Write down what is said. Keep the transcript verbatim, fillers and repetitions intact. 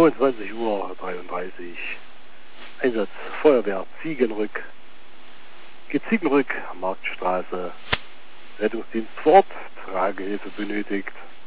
zweiundzwanzig Uhr dreiunddreißig. Einsatz Feuerwehr Ziegenrück. Geht Ziegenrück, Marktstraße. Rettungsdienst vor Ort, Tragehilfe benötigt.